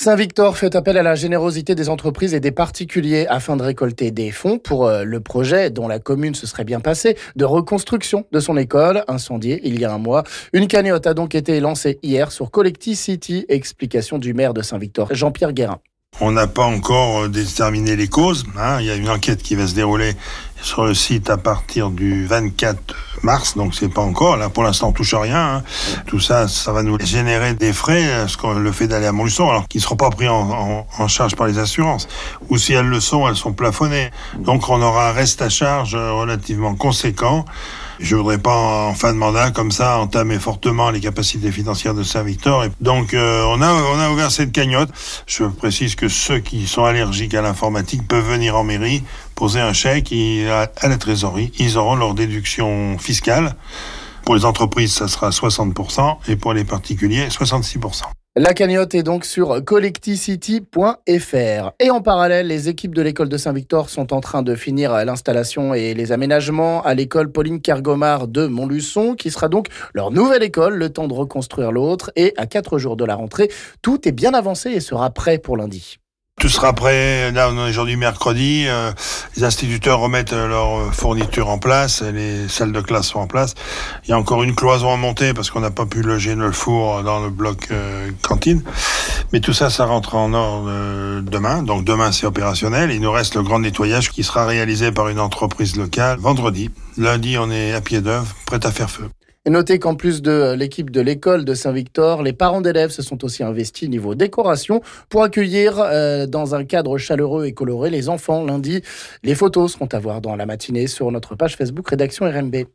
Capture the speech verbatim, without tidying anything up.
Saint-Victor fait appel à la générosité des entreprises et des particuliers afin de récolter des fonds pour euh, le projet dont la commune se serait bien passée de reconstruction de son école, incendiée il y a un mois. Une cagnotte a donc été lancée hier sur Collecticity, explication du maire de Saint-Victor, Jean-Pierre Guérin. On n'a pas encore déterminé les causes. Hein. Il y a une enquête qui va se dérouler sur le site à partir du vingt-quatre mars, donc c'est pas encore. Là, pour l'instant, on touche à rien. Hein. Tout ça, ça va nous générer des frais, ce qu'on, le fait d'aller à Montluçon, alors qu'ils ne seront pas pris en, en, en charge par les assurances. Ou si elles le sont, elles sont plafonnées. Donc on aura un reste à charge relativement conséquent. Je voudrais pas, en fin de mandat, comme ça, entamer fortement les capacités financières de Saint-Victor. Et donc, euh, on a, on a ouvert cette cagnotte. Je précise que ceux qui sont allergiques à l'informatique peuvent venir en mairie, poser un chèque et, à, à la trésorerie. Ils auront leur déduction fiscale. Pour les entreprises, ça sera soixante pour cent et pour les particuliers, soixante-six pour cent. La cagnotte est donc sur collecticity point f r. Et en parallèle, les équipes de l'école de Saint-Victor sont en train de finir l'installation et les aménagements à l'école Pauline Kergomard de Montluçon, qui sera donc leur nouvelle école, le temps de reconstruire l'autre. Et à quatre jours de la rentrée, tout est bien avancé et sera prêt pour lundi. Tout sera prêt. Là, on est aujourd'hui mercredi. Euh, les instituteurs remettent leurs fournitures en place. Les salles de classe sont en place. Il y a encore une cloison à monter parce qu'on n'a pas pu loger le four dans le bloc euh, cantine. Mais tout ça, ça rentre en ordre euh, demain. Donc demain, c'est opérationnel. Il nous reste le grand nettoyage qui sera réalisé par une entreprise locale vendredi. Lundi, on est à pied d'œuvre, prêt à faire feu. Et notez qu'en plus de l'équipe de l'école de Saint-Victor, les parents d'élèves se sont aussi investis niveau décoration pour accueillir euh, dans un cadre chaleureux et coloré les enfants lundi. Les photos seront à voir dans la matinée sur notre page Facebook Rédaction R M B.